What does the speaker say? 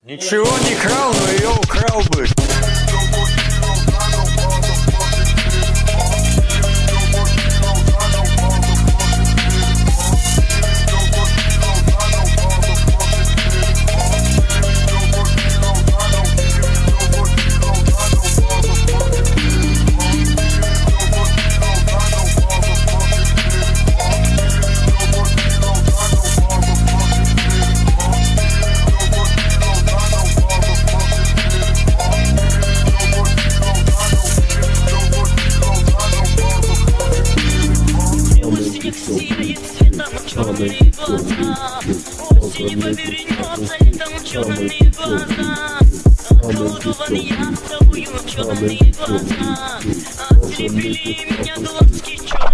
Ничего не крал, но ее украл бы. Сияет цветом черные глаза, осенью повернется летом черные глаза. Околдованный я тобою черные глаза, ослепили меня глазки черные.